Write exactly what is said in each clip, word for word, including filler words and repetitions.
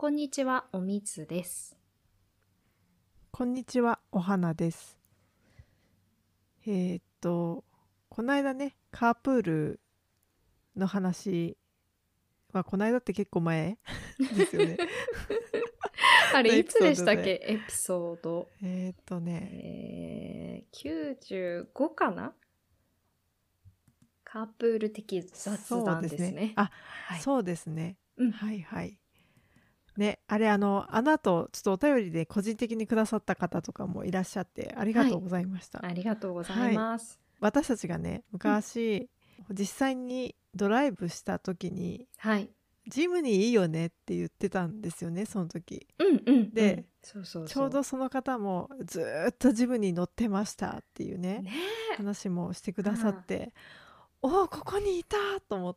こんにちは、おみつです。 こんにちは、お花です。えーっと、この間ね、カープールの話は、この間って結構前ですよね。 あれ、いつのエピソでしたっードで。 けエピソード。 えーっとね、 えー、きゅうじゅうごかな。カープール的雑談そうですね。 ですね。 あ、 はい。 そうですね。 うん。 はいはい。ね、あれ、あの、あの後、ちょっとお便りで個人的にくださった方とかもいらっしゃって、ありがはい。 とうございました。 ありがとうございはい。 ます。 私たちがね、 うん。 昔、実際にドライブした時に、 はい。 ジムニーいいよねって言ってたんですよね、その時。 うんうんうん。 で、 そうそうちょうそどその方もずーっとジムニー乗ってましたっていうう。 ね、 ねえ。 話もしてくださっあて、おお、ここにいたと思って、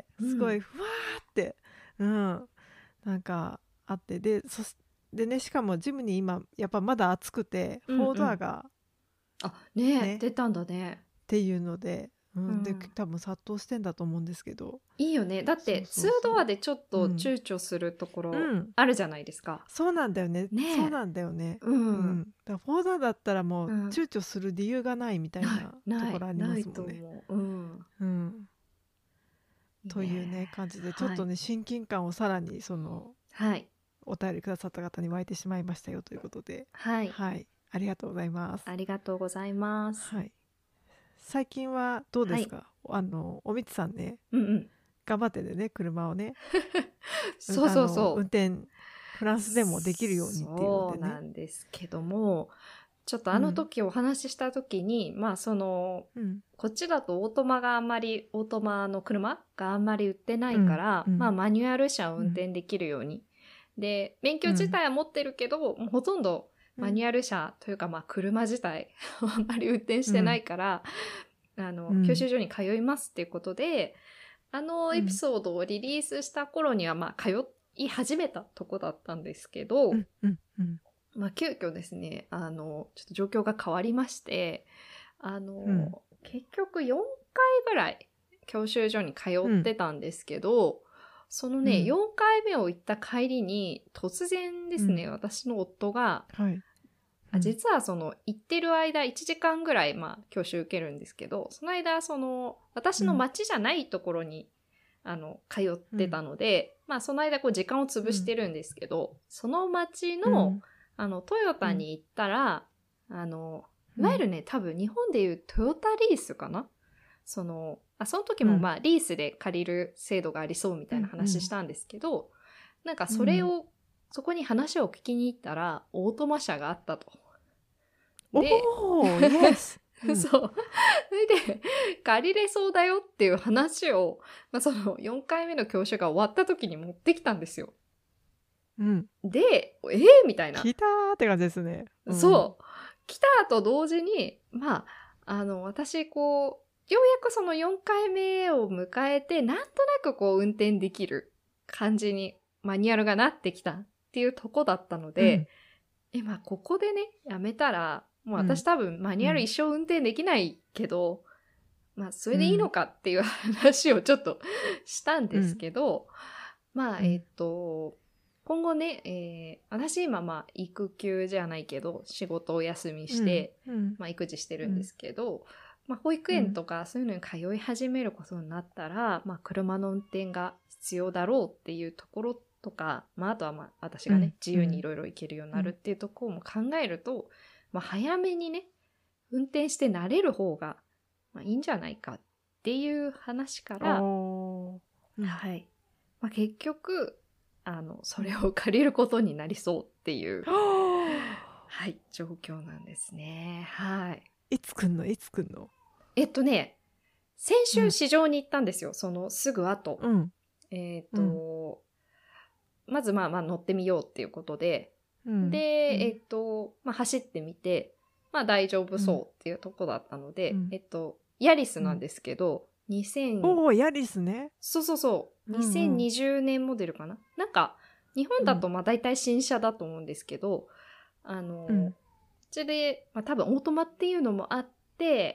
ーうん。 すごいふわーって、うん、なんかあって、で、そしでね、しかもジムニー今、やっぱまだ暑くて、フォーうんうん。 ドアがあ、ねえ、 ね、 出たんだね。 っていうので、うん、で、 うん。 多分殺到してんだと思うんですけど、 いいよね。だっそうて、ツーそうそドアでちょっう。うん。 と躊躇するところうん。 あるじゃないですか。 そうなんだよね。そうねえ。 なんだよね。 うん。 うん。だからフォーダーだったらもううん。 躊躇する理由がないみたいない、 なとない、 ころありないますもんね。 と思う。うん。 うん。 いいね。 というね、感じで、ちょっはい。 とね、親近感をさらに、その、 はい。 お便りくださった方に湧いてしまいましたよということで、 はい。 はい。ありがとうございます。 ありがとうございます。 はい。最近はどうはい。 ですか？あの、おみつさんね、 うんうん。 頑張ってでね、車をね、うそうそうあの、運そう。 転、フランスでもできるようにっていうのそうなでね。 んですけども、ちょっとあのうん。 時お話しした時に、まあその、 うん。 こっちだとオートマがあんまり、オートマの車があんまり売ってなうん。 いから、まあうん。 マニュアル車をうん。 運転できるように。で、免許自うん。 体は持ってるけど、もうほとんどうん。 マニュアル車というかまあ車自体あんまり運転してなうん。 いから、あの、教うん。 習所に通いますっていうことで、あのエピうん。 ソードをリリースした頃にはまあ通い始めたとこだったんですけど、 うん。うん。うん。 まあ急遽ですね、あの、ちょっと状況が変わりまして、あうん。 の、結局よんかいぐらい教習所に通っうん。 てたんですけど、そのね、 うん。 よんかいめを行った帰りに、突然ですね、 うん。 私の夫が、 はい。うあん。 実はその行ってる間いちじかんぐらいまあ教習受けるんですけど、その間その私のうん。 町じゃないところにあの通っうん。 てたので、まあその間こう時間を潰してうん。 るんですけど、その町のうん。 あのトヨうん。 タに行ったら、あの、いうん。 わゆるね、多分日本でいうトヨタリースかな。その、あ、その時うん。 もまあリースで借りる制度がありそうみたいなうん。うん。 話したんですけど、なんかうん。 それを、そこに話を聞きに行ったら、オートマ車があったと。で、 おー、イエス。うん。 そう。それで、借りれそうだよっていう話を、まあ、そのよんかいめの教習が終わった時に持ってきたんですよ。 うん。 で、えー、みたいな。 聞いたーって感じですね。うん。 そう。来たと同時に、まあ、あの、私、こう、ようやくそのよんかいめを迎えて、なんとなくこう運転できる感じにマニュアルがなってきたっていうとこだったのうん。 で、今ここでね、やめたら、もううん。 私多分マニュアルうん。 一生運転できないけど、まあそれでいいのうん。 かっていう話をちょっとしたんですうん。 けど、まあえっうん。 と、今後ね、えー私今まあ育休じゃないけど、仕事を休みしうん。 て、 うん。 まあ育児してるうん。 んですけど、まあ保育うん。 園とかそういうのに通い始めることになったら、まあ車の運転が必要だろうっていうところとか、まああとはまあ私がね、 うん。 自由にいろいろ行けるようになるっていうところも考えると、まあ早めにね、運転して慣れる方が、まあ、いいんじゃないかっていう話かおら、 ー。うん。 はい。まあ、結局、あの、それうん。 を借りることになりそうっていう、 ははい、状況なんですね。はい。 ーいつ来んのいつ来んの？ えっとね、先うん。 週市場に行ったんですよ。そのすぐ後。 うん。 えっうん。 と、まずまあまあ乗ってみようっていうことで、 うん。 で、 うん。 えっと、まあ走ってみて、まあ大丈夫うん。 そうっていうとこだったので、 うん。 えっと、ヤリスうん。 なんですけど、にせん、 おー、ヤリスね。 そうそうそう、 うんうん。 にせんにじゅうねんモデルかな。なんか、日本うん。 だとまあ大体新車だと思うんですけど、あの、 うん。 それで、まあ多分オートマっていうのもあって、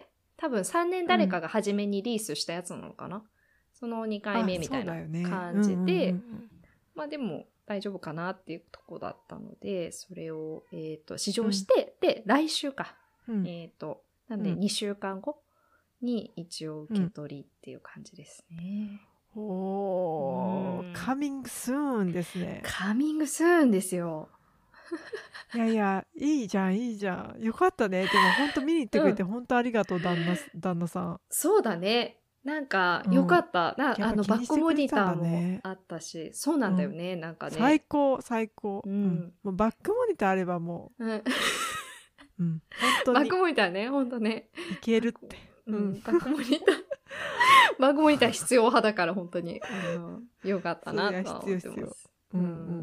多分さんねん誰うん。 かが初めにリースしたやつなのかな。そのにかいあ、 めみたいなそうだよね。うんう感じんうんうで、 ん。 まあでも大丈夫かなっていうとこだったので、それを、えー、と試乗して、うん、で来週か、うん、えっ、ー、となんでにしゅうかんごに一応受け取りっていう感じですね。 うん、おー、うん、カミングスーンですね。 カミングスーンですよ。 いやいや、いいじゃんいいじゃん、よかったね。でも本当見に行ってくれて本当ありがとう、旦那旦那さん。 そうだね、なんかよかった、うん、なあのバックモニターもあったし、そうなんだよね、うん、なんかね最高最高、 うんうん、もうバックモニターあればもう、うんうん、本当にバックモニターね、本当ね、 いけるって、 うん、バックモニターバックモニター必要派だから本当に、うん、よかったなと思ってます。うんうん、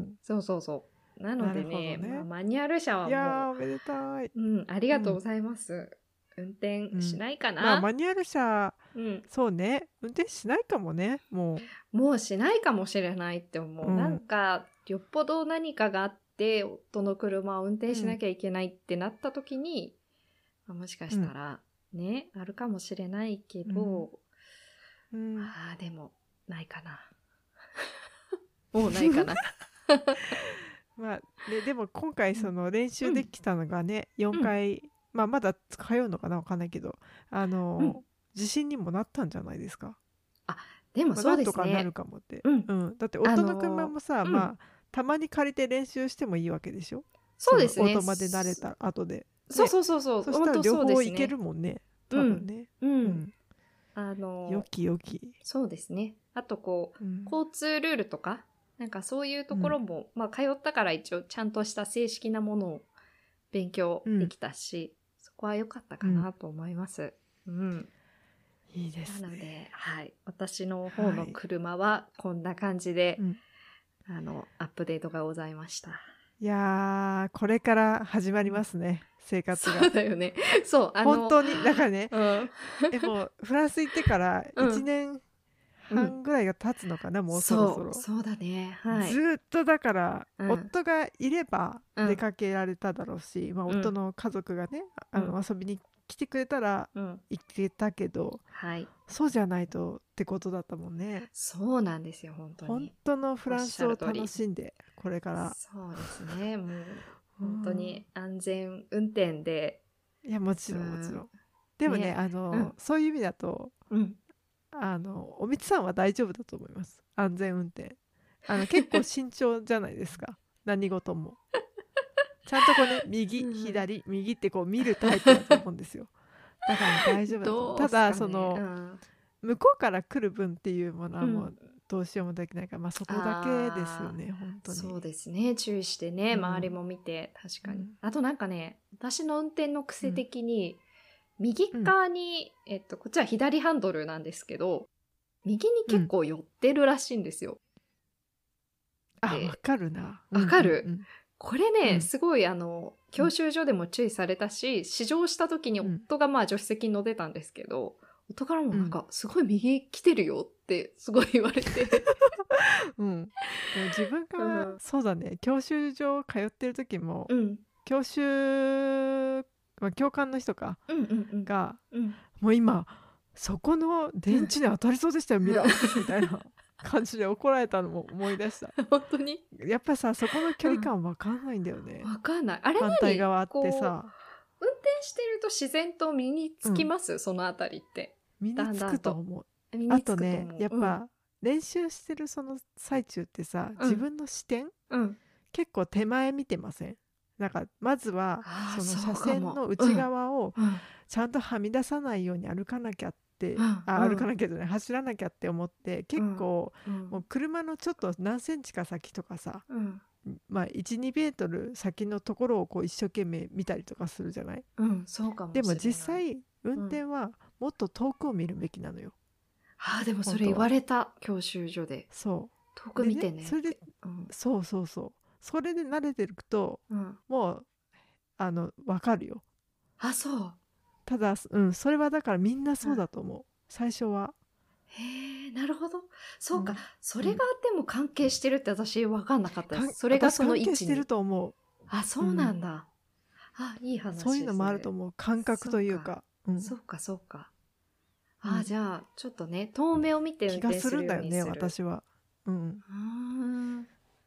そうそうそう、なので ね, ね、まあ、マニュアル車はもう、いやおめでたい、 うん、ありがとうございます、うん、運転しないかな、 うんまあ、マニュアル車、うん、そうね、運転しないかもね、もうもうしないかもしれないって思う、うん、なんかよっぽど何かがあって夫の車を運転しなきゃいけないってなった時に、うんまあ、もしかしたらね、うん、あるかもしれないけど、うんうん、あでもないかなもうないかなまあね、でも今回その練習できたのがね、うん、よんかい、まあ、まだ通うのかな分かんないけど、あの、うん、自信にもなったんじゃないですか。 あでもそうですね、 まあ、なんとかなるかもって、 うんうん、だって夫の車もさ、あのー、まあ、たまに借りて練習してもいいわけでしょ。 そうですね、 オートマで慣れた後で、ね、 そうそうそうそう、 そしたら両方いけるもんね、多分ね、 うん、うんうん、あのー、 よきよき、 そうですね。あとこう、うん、交通ルールとかなんかそういうところも、うん、まあ通ったから一応ちゃんとした正式なものを勉強できたし、うん、そこは良かったかなと思います。うん。うん、 いいですね。 なので、はい、私の方の車はこんな感じで、はい、あのアップデートがございました。 いやー、これから始まりますね、生活が。 そうだよね。そうあの本当にだからね、うん、えもうフランス行ってからいちねんはんぐらいが経つのかな、うん、もうそろそろ。 そう、そうだね、はい、 ずっとだから、うん、夫がいれば出かけられただろうし、うんまあ、夫の家族がね、うん、あの遊びに来てくれたら行けたけど、うんはい、そうじゃないとってことだったもんね。 そうなんですよ、本当に。 本当のフランスを楽しんでこれから。 そうですね、もう本当に安全運転で、 うん、いやもちろんもちろん、でもね、ねあの、うん、そういう意味だと、うんあのおみつさんは大丈夫だと思います。安全運転あの結構慎重じゃないですか何事もちゃんとこうね右左右ってこう見るタイプだと思うんですよ。だから大丈夫だと思う。ただその、うん、向こうから来る分っていうものはもうどうしようもできないから、まあそこだけですよね、本当に。 そうですね、注意してね、うん、周りも見て、確かに、うん、あとなんかね、私の運転の癖的に、うん右側に、うんえっと、こっちは左ハンドルなんですけど、右に結構寄ってるらしいんですよ。 うん、あ、わかるな。 わかる、 うんうんうん、 これね、うん、すごいあの教習所でも注意されたし、試乗した時に夫がまあ助手席に乗ってたんですけど、うん、夫からもなんかすごい右来てるよってすごい言われて、 うん、でも自分が、うん、そうだね、教習所通ってる時も、うん、教習まあ、教官の人か、うんうんうん、が、うん、もう今そこの電池に当たりそうでしたよ、ミラーみたいな感じで怒られたのも思い出した本当にやっぱさ、そこの距離感分かんないんだよね、 うん、分かんない。あれ何、 反対側ってさ、 運転してると自然と身につきます、うん、そのあたりって身につくと思う。あとね、やっぱ、うん、練習してるその最中ってさ、自分の視点、うん、結構手前見てません？なんかまずはその車線の内側をちゃんとはみ出さないように歩かなきゃって、うん、あ歩かなきゃじゃない、走らなきゃって思って、結構、うん、もう車のちょっと何センチか先とかさ、うん、まあいち、にメートル先のところをこう一生懸命見たりとかするじゃない、 うん、そうかもしれない。 でも実際運転はもっと遠くを見るべきなのよ、 うん、あでもそれ言われた、教習所で。 そう遠く見てね、 それで、うん、そうそうそう、それで慣れてると、うん、もうあの分かるよ。 あ、そう。 ただ、うん、それはだからみんなそうだと思う、うん、最初は。 へえ、なるほど。そうか、うん、それがでも関係してるって私分かんなかったです。それがその位置に関係してると思う。 あ、 そうなんだ、うん、あ、いい話です。 そういうのもあると思う、感覚というか。 そうか、そうか。あ、うん、じゃあちょっとね、遠目を見て運転するようにする気がするんだよね、私は。うん。 うん、な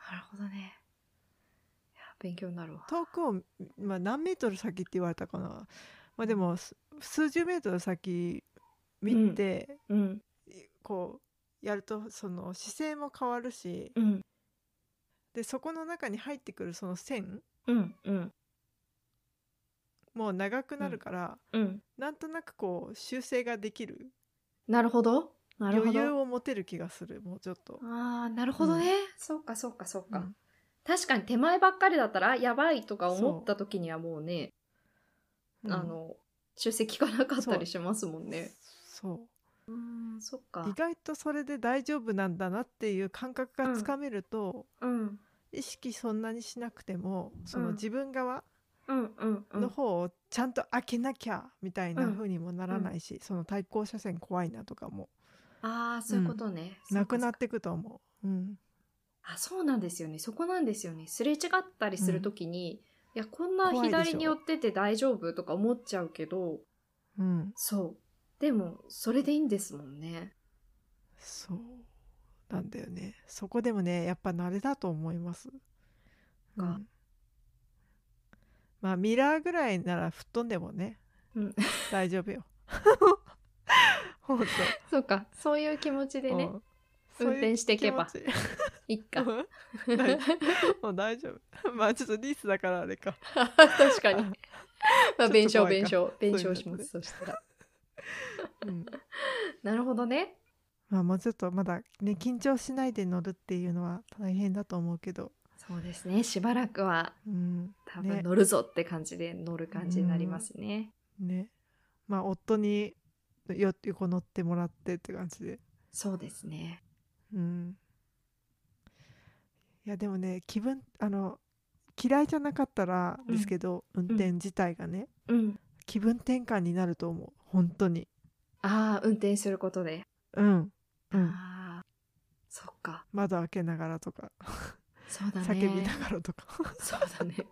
なるほどね。いや勉強になるわ。 遠くを、まあ、何メートル先って言われたかな、まあ、でもす数十メートル先見て、 うんこうやるとその姿勢も変わるし、 うんでそこの中に入ってくるその線うんうんもう長くなるから、 うんなんとなくこう修正ができる、 なるほどなるほど。 余裕を持てる気がする、もうちょっと。 ああなるほどね、 うんそうかそうかそうか、 うん確かに手前ばっかりだったらやばいとか思った時にはもうね、 うんあの修正効かなかったりしますもんね。 そううーんそっか。 意外とそれで大丈夫なんだなっていう感覚がつかめると、 うん意識そんなにしなくてもそのうん自分側うんうんうんの方をちゃんと開けなきゃみたいな風にもならないし、その対向車線怖いなとかもああそういうことね、 なくなっそうかそうか。 てくと思う。うんあそうなんですよね、そこなんですよね。すれ違ったりするときに、いやこんな怖いでしょ左に寄ってて大丈夫とか思っちゃうけど、 うんそうでもそれでいいんですもんね。 そうなんだよね。そこでもねやっぱ慣れだと思います。うかん、まあミラーぐらいなら吹っ飛んでもね、 うん、 大丈夫よほんとそうかそういう気持ちでね、 うん運転していけばそういう気持ちいっか大もう大丈夫まあちょっとリースだからあれか確かにまあ弁償弁ちょっと怖いか償弁そういうのね償します、そしたらうんなるほどね。 まあもうちょっとまだね緊張しないで乗るっていうのは大変だと思うけど、 そうですね、しばらくはうん多分ね乗るぞって感じで乗る感じになりますね。 ねまあ夫によ横乗ってもらってって感じで、 そうですね。 うんいやでもね気分あの嫌いじゃなかったらですけど、運転自体がね、 うん気分転換になると思う本当に。 ああ運転することで、 うんうんああそっか窓開けながらとかそうだね叫びながらとかそうだね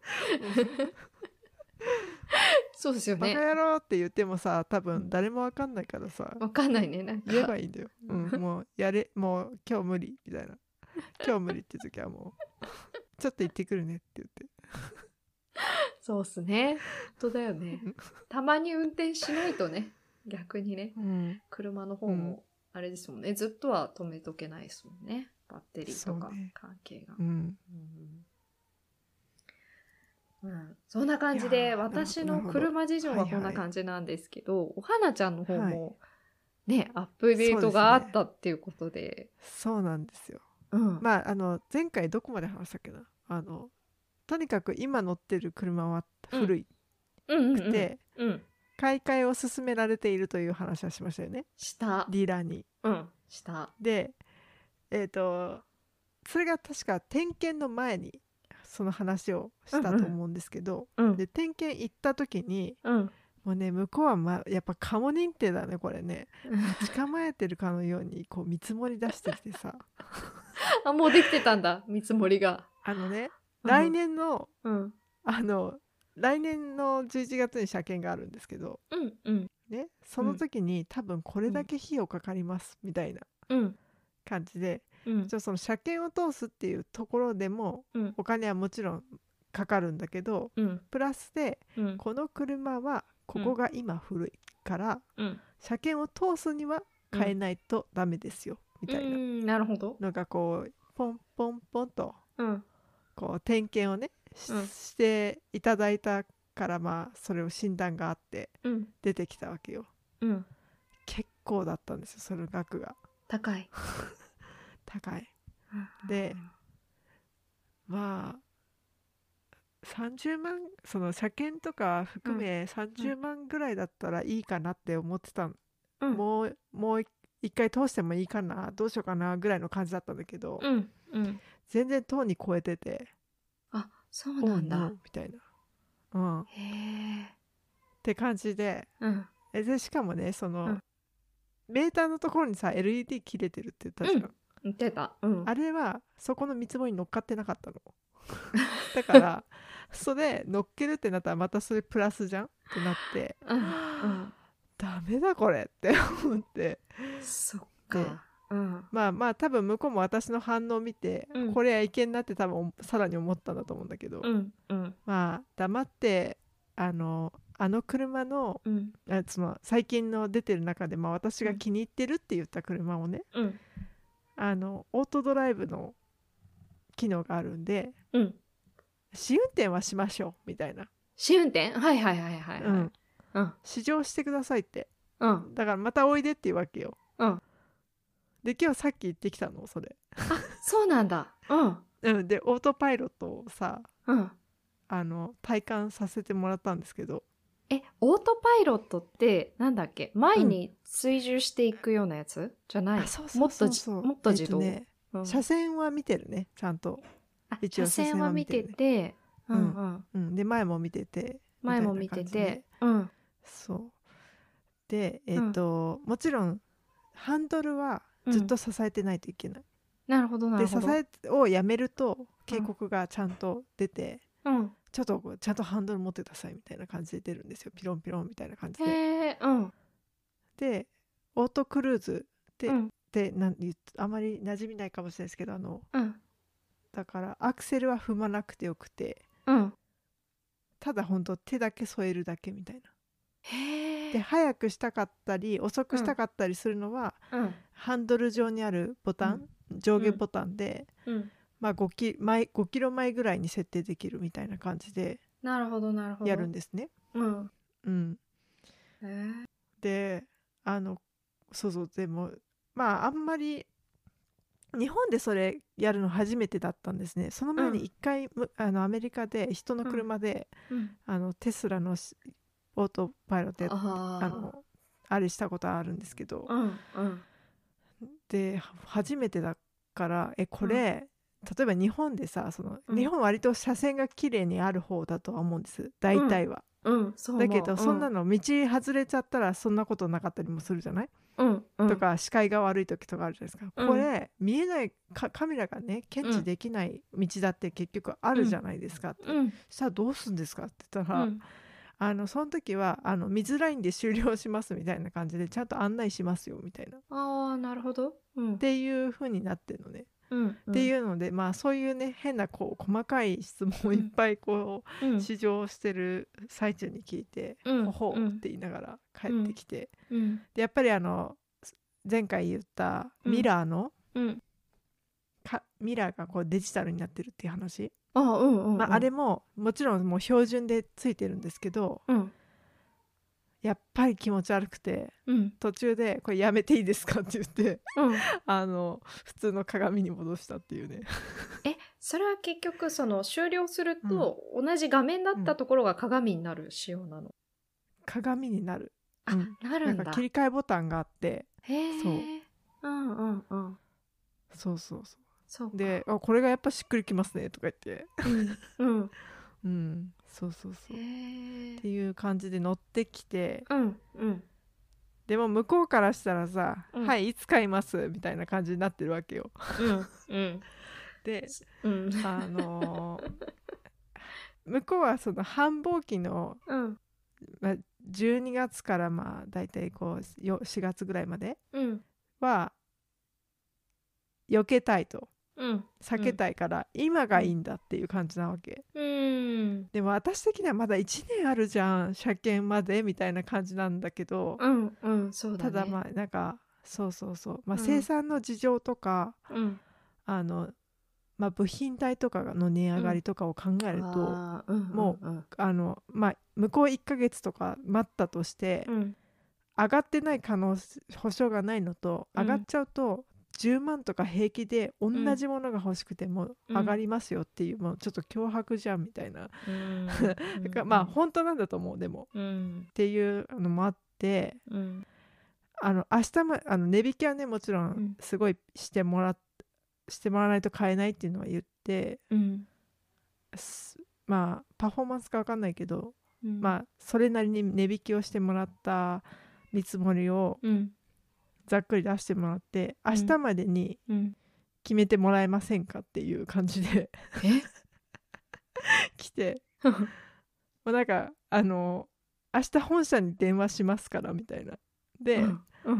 そうですよバカね。 野郎って言ってもさ多分誰もわかんないからさ、 わかんないね、なんか言えばいいんだよ、うん、もうやれもう今日無理みたいな今日無理って時はもうちょっと行ってくるねって言ってそうっすね、本当だよね。たまに運転しないとね、逆にね、 うん車の方もあれですもんね、ずっとは止めとけないですもんね、バッテリーとかそうね関係が。 うんうんうん、そんな感じいでやー私のなるほど車事情はこんな感じなんですけど、お花ちゃんの方もね、アップデートがあったっていうことで、 そうなんですよ。 うんまああの前回どこまで話したっけな、あのとにかく今乗ってる車は古いうんくて、 うんうん買い替えを勧められているという話はしましたよね、 したディーラーに。 うんしたでえっ、とそれが確か点検の前にその話をしたと思うんですけど、 うんで点検行った時にうんもうね向こうは、ま、やっぱカモ認定だねこれね。待ち構えてるかのようにこう見積もり出してきてさあもうできてたんだ、見積もりが。 あのねうん来年のうんあの来年のじゅういちがつに車検があるんですけどうんうんね、その時に多分これだけ費用かかりますみたいなうん感じで、 うんちょその車検を通すっていうところでもうんお金はもちろんかかるんだけど、 うんプラスでうんこの車はここが今古いから、 うん車検を通すには変えないとダメですよ、みたいなうんなるほど。 のがこうポンポンポンとうんこう点検をねし,、 うんしていただいたからまあそれを診断があってうん出てきたわけよ。 うん結構だったんですよその額が高い。 高い。でまあさんじゅうまんその車検とか含めさんじゅうまんぐらいだったらいいかなって思ってた、 うんもうもう一回通してもいいかなどうしようかなぐらいの感じだったんだけど、 うんうん全然とうに超えててあそうおうなんだ。 ノーみたいな、うん、っへえ。 て感じでうんえでしかもねその、 うんメーターのところにさ エルイーディー 切れてるって言ったじゃん、 うん言ってた。うんあれはそこの見積もりに乗っかってなかったのだからそれ乗っけるってなったらまたそれプラスじゃんってなってうんうんダメだこれって思ってそっでか。 うんまあまあ多分向こうも私の反応を見て、 うんこれはいけんなって多分さらに思ったんだと思うんだけど、 うんうんまあ黙ってあのあの車の、 うんあその最近の出てる中で、まあ、私が気に入ってるって言った車をね、 うんあのオートドライブの機能があるんでうん試運転はしましょうみたいな、 試運転はいはいはいはいはいうん、 うん試乗してくださいって、 うんだからまたおいでっていうわけよ。 うんで今日さっき行ってきたのそれ、 あそうなんだうんうん、でオートパイロットをさうんあの体感させてもらったんですけど、 えオートパイロットってなんだっけ前うんに追従していくようなやつじゃない、 あそうそうそうそうもっとじもっと自動、 えっとねうん車線は見てるねちゃんと、 あ一応車線は見て車線は見てううんんうんうん、で前も見てて前も見てみたいな感じでてうんそうでえっと、もちろんハンドルはずっと支えてないといけない、 なるほどなで支るほどえをやめると警告がちゃんと出て、 うんちょっとちゃんとハンドル持ってくださいみたいな感じで出るんですよ、ピロンピロンみたいな感じで。 へえうんでオートクルーズって、 うんでなん言っあまり馴染みないかもしれないですけど、あのうんだからアクセルは踏まなくてよくて、 うんただほんと手だけ添えるだけみたいな。 へえで速くしたかったり遅くしたかったりするのは、 うんハンドル上にあるボタン、上下ボタンで、 うんまあ、ごキ、毎ごキロ前ぐらいに設定できるみたいな感じでなるほどなるほどやるんですね。 うんうん、 へえであのそうそうでもまああんまり日本でそれやるの初めてだったんですね。その前に一回、むあのアメリカで人の車で、 うんあのテスラのしオートパイロットやっああのあれしたことあるんですけど、 うんうんで初めてだからえこれ、例えば日本でさその、 うん日本割と車線が綺麗にある方だとは思うんです大体は、 うんそう思うだけど、 うんそんなの道外れちゃったらそんなことなかったりもするじゃない、 うんうんとか視界が悪い時とかあるじゃないですか、 うんこれ見えないかカメラがね検知できない道だって結局あるじゃないですかって、 うんさあどうすんですかって言ったら、 うんあのその時はあの水ラインで終了しますみたいな感じでちゃんと案内しますよみたいなっああなるほどうんていう風になってるのね、 うんっていうので、まあそういうね変なこう細かい質問をいっぱいこう、 うん試乗してる最中に聞いて、 うんほほうって言いながら帰ってきて、 うんでやっぱりあの前回言ったミラーの、 うんかミラーがこうデジタルになってるっていう話、 あうんうんうんまあ、あれももちろんもう標準でついてるんですけど、 うんやっぱり気持ち悪くてうん途中でこれやめていいですかって言ってうんあの普通の鏡に戻したっていうね。 えそれは結局その終了すると、同じ画面だったところが鏡になる仕様なの、 鏡になる、 あ、 うんなるんだなんか切り替えボタンがあって、 へえそううんうんうんそうそうそそうかうであこれがやっぱしっくりきますねとか言ってうんうんうんそうそうそうっへえていう感じで乗ってきて、 うんうんでも向こうからしたらさ、 うんはいいつ買いますみたいな感じになってるわけよ。 うんうんでうんあのー向こうはその繁忙期の、 うんまあ、じゅうにがつからまあだいたいこうよしがつぐらいまでうんは避けたいとうん避けたいから、今がいいんだっていう感じなわけ。 うんでも私的にはまだいちねんあるじゃん車検までみたいな感じなんだけど、 うんうんそうだねただまあなんかそうそうそう、まあ、 うん生産の事情とか、 うんあのまあ、部品代とかの値上がりとかを考えると、 あーうんもうんあのまあ、向こういっかげつとか待ったとして、 うん上がってない可能保証がないのと、 うん上がっちゃうとじゅうまんとか平気で同じものが欲しくても上がりますよっていう、もうちょっと脅迫じゃんみたいな、 うんだからまあ本当なんだと思うでもうんっていうのもあって、 うんあの明日もあの値引きはねもちろうんんすごいしてもらっしてもらわないと買えないっていうのは言って、 うんすまあパフォーマンスか分かんないけど、 うんまあそれなりに値引きをしてもらった見積もりをうんざっくり出してもらって、 うん明日までにうん決めてもらえませんかっていう感じでえ来て、もうなんかあの明日本社に電話しますからみたいなで、 うんうん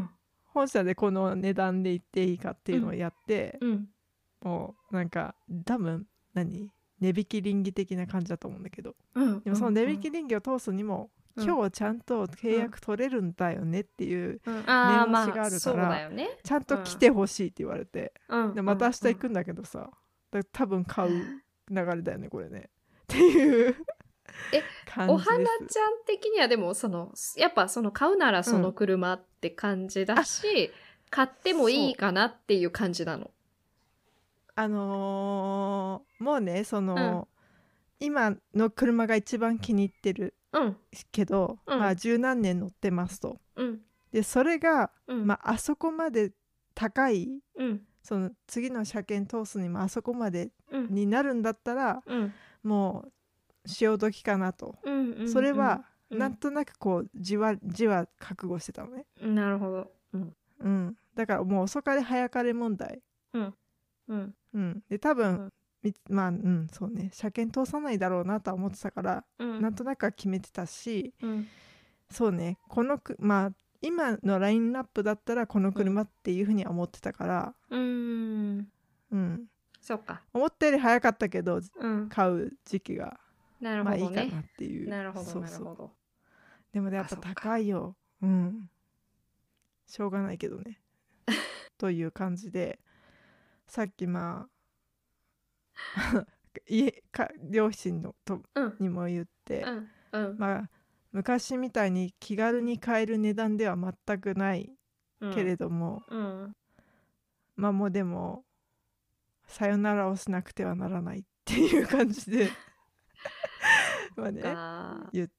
本社でこの値段で行っていいかっていうのをやって、 うん、 もうなんか多分何値引き倫理的な感じだと思うんだけど、 うん、 でもその値引き倫理を通すにも、 うん、 今日ちゃんと契約取れるんだよねっていううん、 念ああ押しがまあそうあるから、 だよね。 ちゃんと来てほしいって言われて、 うん、 でまた明日行くんだけどさ、だ多分買う流れだよねこれねっていうえ感じお花ちです。 ゃん的にはでもそのやっぱその買うならその車って感じだし、買ってもいいかなっていう感じなの。 あのーもうねそうんの、今の車が一番気に入ってるうんけど、 うんまあ十何年乗ってますと。 うんでそれが、 うんまあ、あそこまで高い、 うんその次の車検通すにもあそこまでうんになるんだったら、 うんもう潮時かなと、 うんうんそれはうんなんとなくこうじわじわ覚悟してたのね、 なるほど。うんうん、だからもう遅かれ早かれ問題、 うんうんうん、で多分、 うんみまあうんそうね車検通さないだろうなとは思ってたから、 うんなんとなくは決めてたし、 うんそうねこのくまあ今のラインナップだったらこの車っていうふうには思ってたから、 うーんうん、 そっか。 思ったより早かったけどうん買う時期がなるまあいいかほどね。 なっていう。 なるほどそうそうなるほど。 でもねやっぱあそっか高いよ、うんしょうがないけどねという感じで、さっきまあ家か両親のとうんにも言って、 うんうんまあ昔みたいに気軽に買える値段では全くないうんけれども、 うんまあもうでもさよならをしなくてはならないっていう感じでまあねか言って、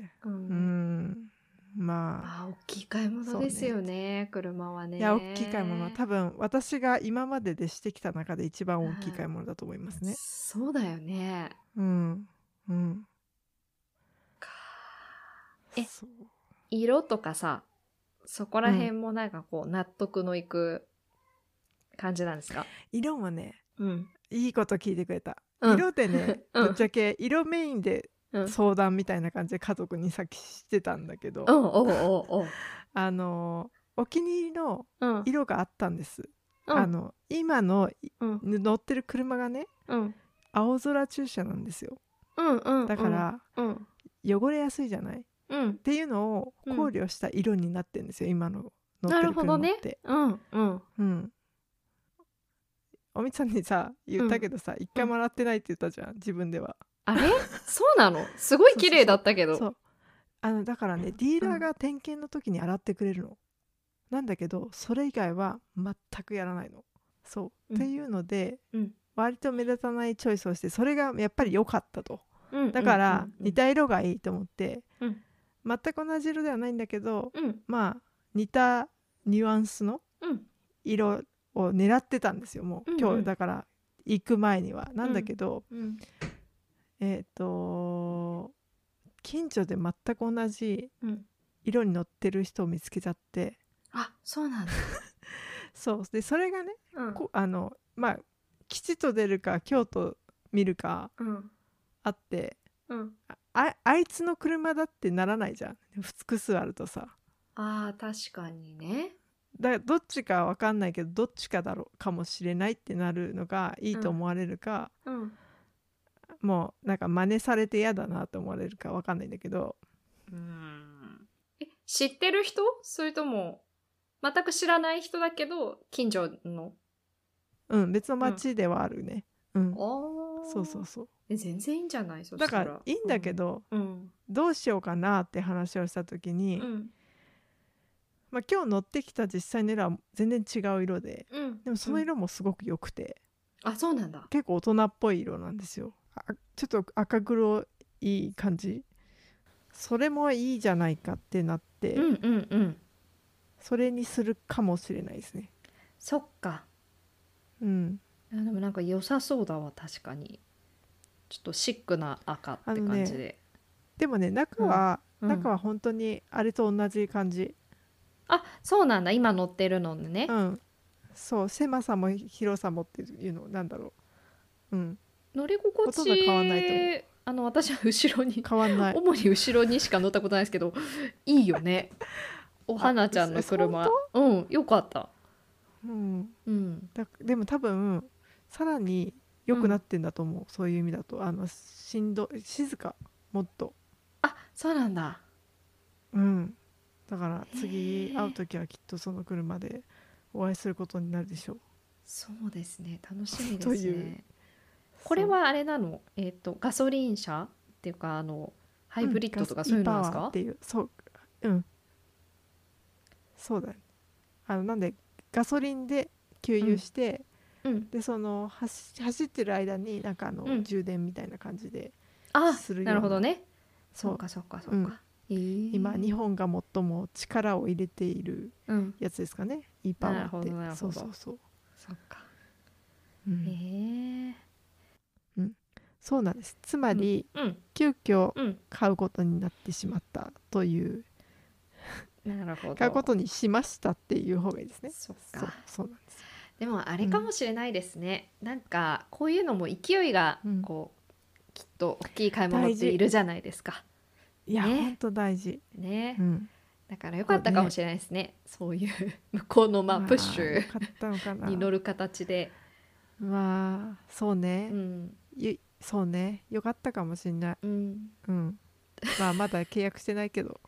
ううんんまあまあ大きい買い物ですよね、車はね。 いや大きい買い物は多分私が今まででしてきた中で一番大きい買い物だと思いますね。 そうだよね。 うんうんかえそう色とかさ、そこら辺もなんかこう納得のいく感じなんですか？ 色もねうんいいこと聞いてくれた、 うん色でねうんぶっちゃけ色メインでうん相談みたいな感じで家族にさっきしてたんだけど、 おうおうおうおうあのお気に入りのうん色があったんです、 うんあの今のうん乗ってる車がねうん青空駐車なんですよ。 うんうんだからうん汚れやすいじゃないっうんていうのを考慮した色になってるんですよ、今の乗ってなるるほどね車って。 うんうんうんおみつさんにさ言ったけどさ、一回も洗ってないって言ったじゃん自分では。 あれそうなの？すごい綺麗だったけど。 そうあのだからねディーラーが点検の時に洗ってくれるの、なんだけどそれ以外は全くやらないの。そう、 うんっていうのでうん割と目立たないチョイスをして、それがやっぱり良かったと。 うんだからうんうん似た色がいいと思って、 うん全く同じ色ではないんだけど、 うんまあ似たニュアンスのうん色を狙ってたんですよ、もう、 うんうん今日だから行く前には。なんだけど、 うんえっ、と近所で全く同じうん色に乗ってる人を見つけちゃって、 あ、そうなんだ。 そうでそれがねうんこあのまあ吉と出るか京と見るかうんあって、 うんあ, あいつの車だってならないじゃん複数あるとさ。 あー確かにね。 だからどっちかわかんないけどどっちかだろうかもしれないってなるのがいいと思われるか、 うんもうなんか真似されて嫌だなと思われるかわかんないんだけど、 うんえ知ってる人？それとも全く知らない人だけど近所の？ うん別の町ではあるね。うん、 あーそうそうそう。 え全然いいんじゃない？そだしたらからいいんだけど、 うんどうしようかなって話をした時に、 うんまあ、今日乗ってきた実際の色は全然違う色で、 うんでもその色もすごく良くて、 あそうなんだ。 結構大人っぽい色なんですよ。あちょっと赤黒いい感じ、それもいいじゃないかってなって、 うんうんうんそれにするかもしれないですね。 そっか。 うんあでもなんか良さそうだわ確かに。ちょっとシックな赤って感じで。 でもね中は、 うん中は本当にあれと同じ感じ。 あそうなんだ今乗ってるのね。 うんそう狭さも広さもっていうのなんだろう、うん乗り心地ほとんど変わんないと思う。 あの私は後ろに変わんない主に後ろにしか乗ったことないですけどいいよね。 お花ちゃんの車。うんよかった。 うんうん、 だでも多分さらに良くなってんだと思う、うん、そういう意味だとあのしんど静かもっと。 あそうなんだ。 うんだから次会うへえ。 時はきっとその車でお会いすることになるでしょう。 そうですね楽しみでというすね。これそうはあれなのえっ、とガソリン車っていうかあのハイうんブリッドガスとかそう e いうのなパんですか？ ワーっていうそううんそうだね。あのなんでガソリンで給油うんして、 うんでその走走ってる間になんかあのうん充電みたいな感じであするなるような。 ほどね。そそうっかそっかそっうんか。え今日ー、 本が最も力を入れているうんやつですかね e パワーって。 なるほどなるそほど。 うそうそう、 そっか。へうんえ。 うん、そうなんです。つまうんりうん急遽うん買うことになってしまったという、 なるほ買うこど。 とにしましたっていう方がいいですね。 そっか。 そうそうなんですよ。 でもあれかうんもしれないですね。なんかこういうのも勢いがうんこうきっと大きい買い物ってい大事。 るじゃないですか。 いやほんねと大事。 ね。 うんだから良かこれねったかもしれないですね。そういう向こうのまあプッシュまあよかったのかな。 に乗る形で。 まあそうね、 うんゆそうねよかったかもしんない。 うんうんまあまだ契約してないけど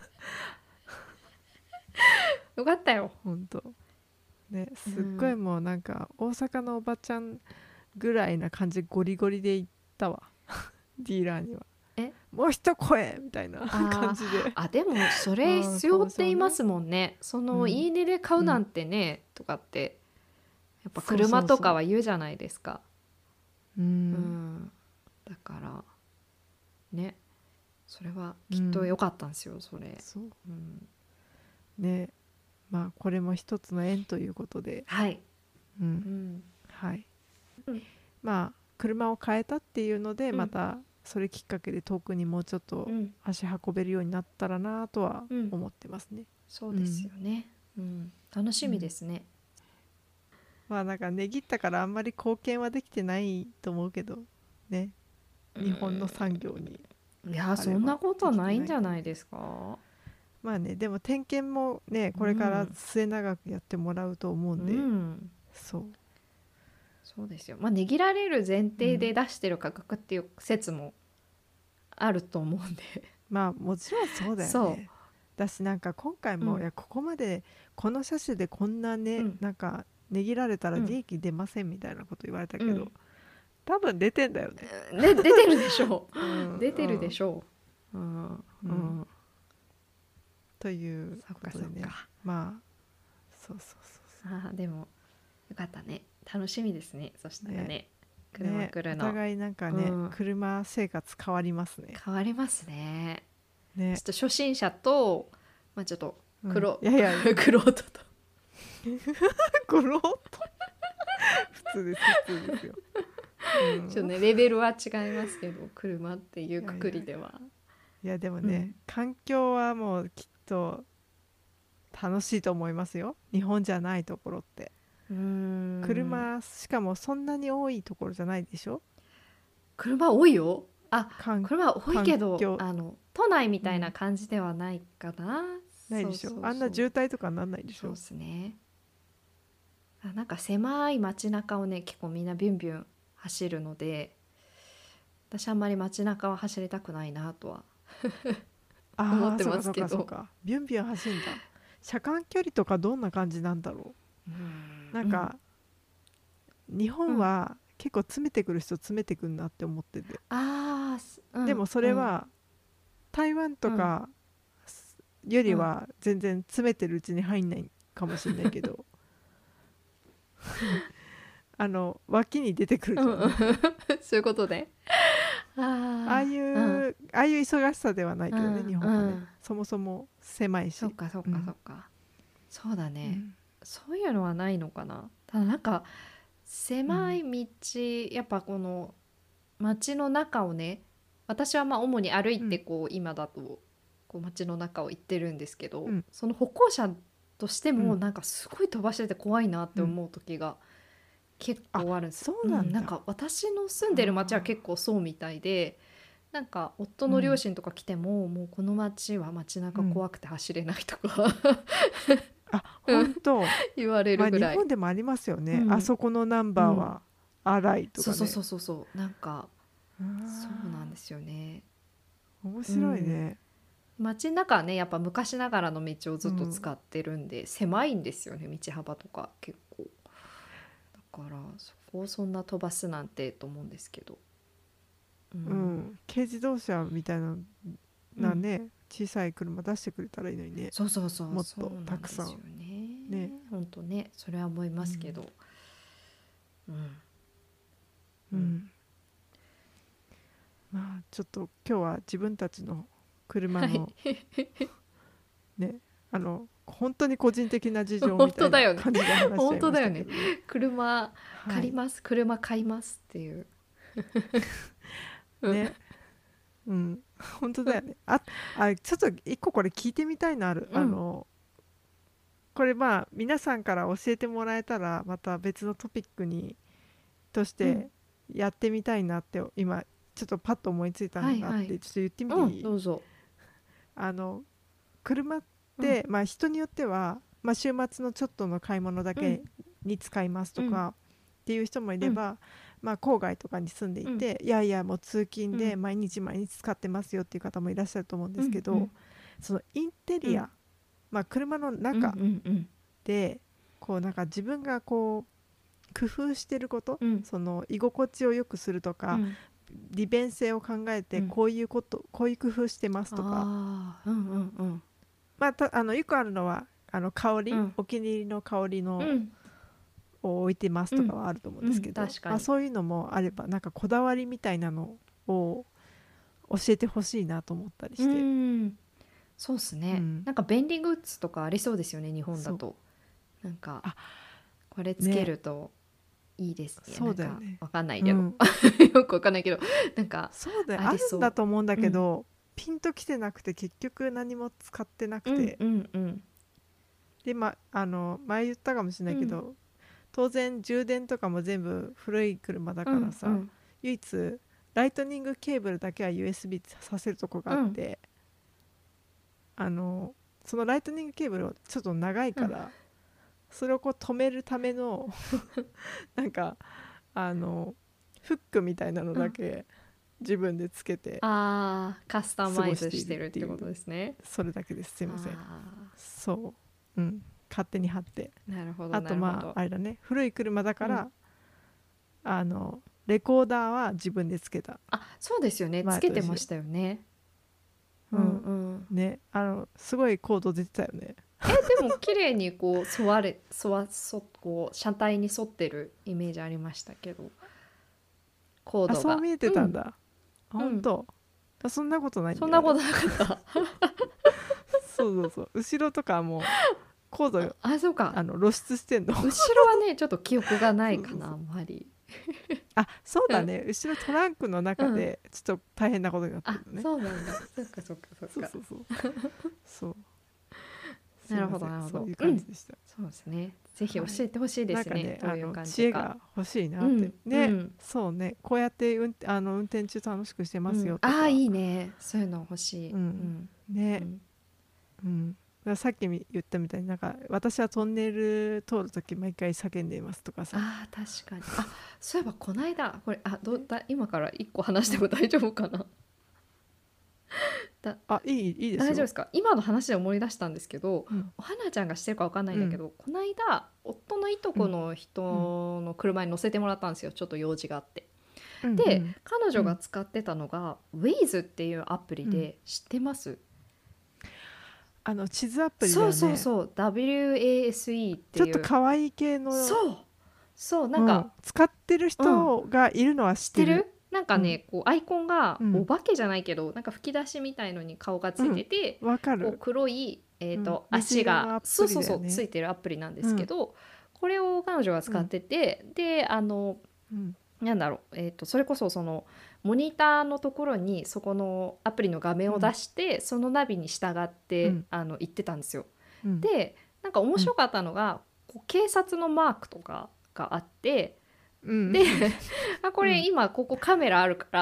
よかったよ。 ほんとねうすっごいん、 もうなんか大阪のおばちゃんぐらいな感じゴリゴリで行ったわディーラーには。 えもう一声みたいな感あじで。 あでもそれうん必要って言いま交渉ね。 すもんね。そのうんいいねで買ううんなんてね、とかってやっぱそうそ車とかうそは言うじゃないですか。 うううんんだからねそれはきっと良うんかったんですよそれ。 そううん、 ねまあこれも一つの縁ということで、 はい、 ううんんはいうんまあ車を変えたっていうのでうんまたそれきっかけで遠くにもうちょっとうん足運べるようになったらなとはうん思ってますね。 そうですよね。うん楽しみですね。 まあなんか値切ったからあんまり貢献はできてないと思うけどね、日本の産業にいやあれはそんなことはないんじゃできてないと思う。 ないですか。 まあねでも点検もねこれから末永くやってもらうと思ううんで、 んそうそうですよ。まあ値切られる前提でうん出してる価格っていう説もあると思うんでまあもちろんそうだよそね。だしなんか今回も、 うんいやここまでこの車種でこんなね、 うんなんか値切られたらうん利益出ませんみたいなこと言われたけど、 うん多分出てんだよね。 うで出てるでしょううん出てるでしょう。うんううんんというそっかことでねそっか。 まあそうそうそうあーでもよかったね。楽しみですね。そしたらねね車ねお来るの、 互いなんかね、 うん車生活変わりますね。 変わりますね。 ねちょっと初心者とまあちょっとうん黒、 いやいやクロートとゴロッと普通です普通ですよ。うんちょっとねレベルは違いますけど車っていうくくりでは。 いやでもね、 うん環境はもうきっと楽しいと思いますよ、日本じゃないところって。 うーん車しかもそんなに多いところじゃないでしょ。 車多いよ。あ環車多いけど環境あの都内みたいな感じではないかな。 ないでしょ。 そうそうそうあんな渋滞とかなんないでしょ。 そうですね。あなんか狭い街中をね結構みんなビュンビュン走るので私あんまり街中は走りたくないなとはあー思ってますけどそうかそうかそうかビュンビュン走るんだ。車間距離とかどんな感じなんだろうう。なんか、日本は結構詰めてくる人詰めてくんなって思ってて、 あーすうんでもそれは台湾とかよりは全然詰めてるうちに入んないかもしれないけどあの脇に出てくるじゃん、 うんうんそういうことであああいう、 うんああいう忙しさではないけどね、 うん日本はね、 うんそもそも狭いし。 そっかそっかうんそっか、そうだね、 うんそういうのはないのかな。ただなんか狭い道、やっぱこの街の中をね私はまあ主に歩いてこう、今だとこう街の中を行ってるんですけど、 うんその歩行者としてもうんなんかすごい飛ばしてて怖いなって思う時が結構あるんですよ。 あそうなんだなんか私の住んでる街は結構そうみたいでなんか夫の両親とか来ても、うん、もうこの街は街中怖くて走れないとか、うん、 あ本当言われるぐらい、まあ、 日本でもありますよね、 うん、 あそこのナンバーは荒いとかね、 そうそうそうそうなんかそうなんですよね。 面白いね、 うん、街の中はねやっぱ昔ながらの道をずっと使ってるんで、うん、狭いんですよね道幅とか結構だからそこをそんな飛ばすなんてと思うんですけど、 うんうん、軽自動車みたいななね、うん、小さい車出してくれたらいいのにね。 そうそうそうもっとたくさんそうなんですよね。本当ねそれは思いますけど、うん、うんうん、まあちょっと今日は自分たちの車の、はい、ねあの本当に個人的な事情みたいな感じで話しちゃいましたけど、ね、本当だよね。 車借ります、はい、車買いますっていうねうん本当だよね。ああちょっと一個これ聞いてみたいのある、うん、あのこれまあ皆さんから教えてもらえたらまた別のトピックにとしてやってみたいなって今ちょっとパッと思いついたのがあって、はいはい、ちょっと言ってみていい？ うん、どうぞ。 あの車って、うん、まあ人によっては、まあ、週末のちょっとの買い物だけに使いますとか、うん、っていう人もいれば、うんまあ、郊外とかに住んでいて、うん、いやいやもう通勤で毎日毎日使ってますよっていう方もいらっしゃると思うんですけど、うんうん、そのインテリア、うんまあ、車の中でこうなんか自分がこう工夫してること、うん、その居心地を良くするとか、うん、利便性を考えてこういうこと、うん、こういう工夫してますとか、あ、うんうんうんまあ、たあのよくあるのはあの香り、うん、お気に入りの香りの、うんを置いてますとかはあると思うんですけど、うんうんまあ、そういうのもあればなんかこだわりみたいなのを教えてほしいなと思ったりして。うんそうですね、うん、なんか便利グッズとかありそうですよね日本だと。なんかこれつけるといいですね。そうだよね。わかんないけど、うん、よくわかんないけどなんかそうだよあるんだと思うんだけど、うん、ピンときてなくて結局何も使ってなくて、うんうんうん、で、ま、あの前言ったかもしれないけど、うん当然充電とかも全部古い車だからさ、うんうん、唯一ライトニングケーブルだけは ユーエスビー させるとこがあって、うん、あのそのライトニングケーブルちょっと長いから、うん、それをこう止めるためのなんかあのフックみたいなのだけ自分でつけて、うん、 あーカスタマイズしてるってことですね。 それだけです。すいません。そううん勝手に貼って。 なるほど。 あとまああれだね古い車だから、うん、あのレコーダーは自分でつけた。 あそうですよねつけてましたよね。 うんうんねあのすごいコード出てたよね。 えでも綺麗にこう沿われ沿わそこう車体に沿ってるイメージありましたけどコードが。 あそう見えてたんだ。うん、本当、うん、そんなことないんだよね。 そんなことなかったそうそうそう後ろとかもうコードあそうかあの露出してんの。 後ろはねちょっと記憶がないかなあんまり。 あそうだね、うん、後ろトランクの中でちょっと大変なことになってるのね。 あそうなんだそっかそっかそっか。 そうそうそうそうなるほどなるほどそういう感じでした、 うん、そうですねぜひ教えてほしいですね、はい、ねどういう感じか知恵が欲しいなって、うん、ね、うん、そうねこうやって運あの運転中楽しくしてますよとか、 うん、あいいねそういうの欲しい、 うんうん、ね、うんうんさっき言ったみたいになんか私はトンネル通るとき毎回叫んでいますとかさ。 あ確かにあそういえばこの間これあどうだ今からいっこ話しても大丈夫かなだあいいいいですよ。 大丈夫ですか。今の話で思い出したんですけど、うん、お花ちゃんが知ってるか分かんないんだけど、うん、この間夫のいとこの人の車に乗せてもらったんですよちょっと用事があって、うん、で、うん、彼女が使ってたのが、うん、Waze っていうアプリで知ってます、うんあの地図アプリだよね。 そうそうそう ダブリューエーエスイー っていうちょっと可愛い系のそうそうなんか、うん、 使ってる人がいるのは知ってる、うん、 知ってるなんかね、うん、こうアイコンがお化けじゃないけど、うん、なんか吹き出しみたいのに顔がついてて、 うん、わかるこう黒い、えーとうん、足が、ね、そうそうそうついてるアプリなんですけど、これを彼女が使ってて、であの、なんだろう、えーと、それこそそのモニターのところにそこのアプリの画面を出して、うん、そのナビに従って、うん、あの行ってたんですよ、うん、でなんか面白かったのが、こう警察のマークとかがあって、うん、であこれ今ここカメラあるから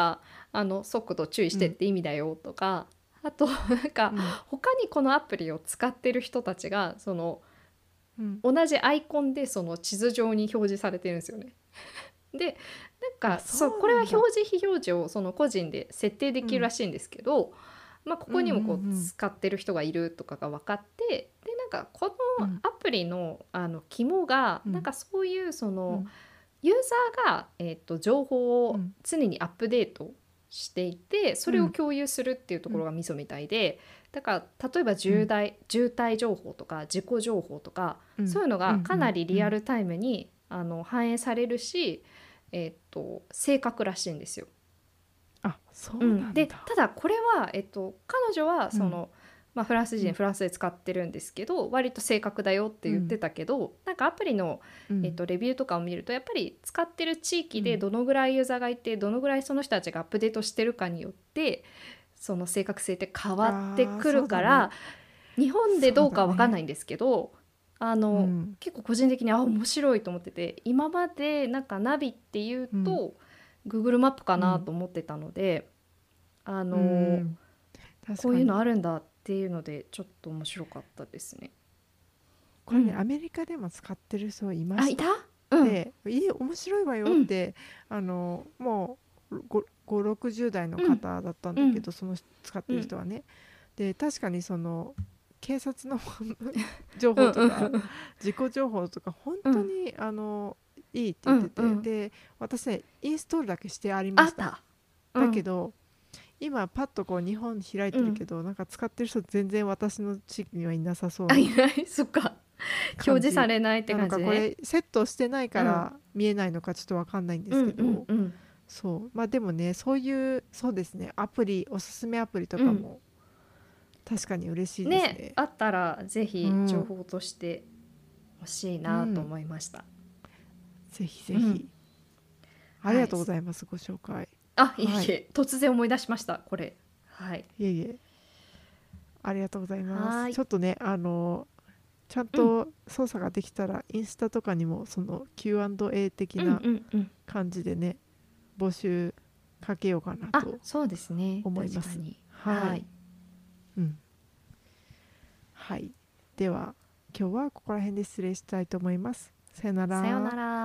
あの速度注意してって意味だよとか、あとなんか他にこのアプリを使ってる人たちがそのうん同じアイコンでその地図上に表示されてるんですよね。でなんあ、 かそうそうこれはなんだ。 表示非表示をその個人で設定できるらしいんですけど、まあ、ここにもこううんうんうん使ってる人がいるとかが分かって、でなんかこのうんアプリのあの肝がうんなんかそういうそのうんユーザーが、えー、と情報をうん常にアップデートしていて、それを共有するっていうところがミソみたいで、だから例えば渋滞、渋滞情報とか事故情報とか、 うんそういうのがかなりリアうんルタイムにあの反映されるし、えー、と正確らしいんですよ。 あ、そううん、でなんだ。 ただこれは、えっと、彼女はその、まあ、フランスうん人フランスで使ってるんですけど、割と正確だよって言ってたけど、なんかアプリの、 うんえっと、レビューとかを見るとやっぱり使ってる地域うんでどのぐらいユーザーがいてどのぐらいその人たちがアップデートしてるかによってその正確性って変わってくるかあーら、日本でどうかは分かんないねんですけど、あの、 うん結構個人的にあ面白いと思ってて、今までなんかナビっていうと、Google マップかなと思ってたので、あのうん確かこういうのにあるんだっていうのでちょっと面白かったですね。 これね、 うんアメリカでも使ってる人いまあいた？ した。 うんで、いい面白いわよって、あのもうご、ろくじゅう代の方だったんだけど、その使ってる人はね。で、確かにその警察の情報とか事故情報とか本当に、あのいいって言ってて、 うんうんで私ねインストールだけしてありあました。 った。 だけど、今パッとこう日本開いてるけど、なんか使ってる人全然私の地域にはいなさそうなあいないそっか表感じ示されないってなのか、 感じね。 これセットしてないから見えないのかちょっとわかんないんですけど、 うんうんうんそうまあでもね、そういうそうですね、アプリおすすめアプリとかも確かに嬉しいですね。 ね、あったらぜひうん情報として欲しいなと思いました。 ぜひぜひ、 うんありがとうございます、ご紹介。 あいえいえ、 はい突然思い出しましたこれ。はいいえいえ、ありがとうございます。 はいちょっとね、あのちゃんと操作ができたら、インスタとかにもその キューアンドエー 的うんうなんうん感じでね、募集かけようかなあとそうですね思います確かにはいはいうんはい、では今日はここら辺で失礼したいと思います。さよなら。 さようなら。